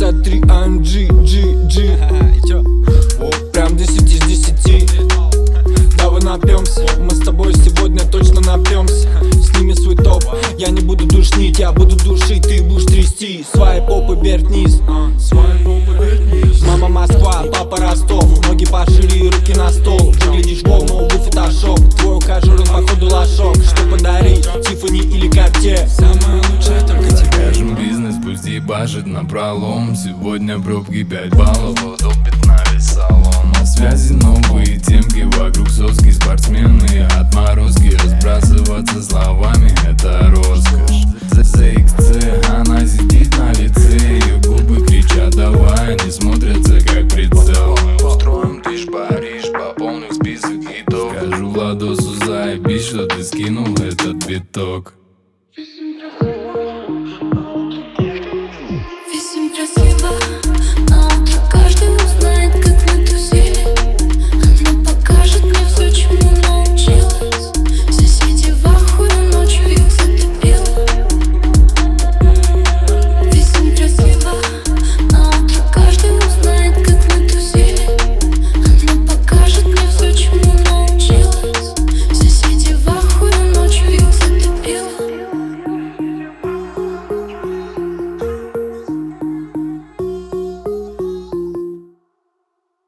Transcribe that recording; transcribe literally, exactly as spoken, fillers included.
шестьдесят три эй эм джи, джи, джи. Прям десять из десяти. Давай напьемся, мы с тобой сегодня точно напьемся. Сними свой топ, я не буду душнить, я буду душить, ты будешь трясти. Свои попы вверх вниз. Мама Москва, папа Ростов. Ноги пошире и руки на стол. Выглядишь волну, фотошоп. Твой ухажер, он походу лошок. Что подарить, Тиффани или Картье? Самое лучшее только тебе. Скажем, бизнес пусть ебашит напролом. Сегодня пробки пять баллов, утопит на весь салон. На связи новые темки, вокруг соски спортсмены. Отморозки, разбрасываться словами — это роскошь. зэ икс цэ, она сидит на лице. Ее губы кричат давай, они смотрятся как прицел. Мы устроим движ Париж, пополним список хитов. Скажу Владосу заебись, что ты скинул этот биток.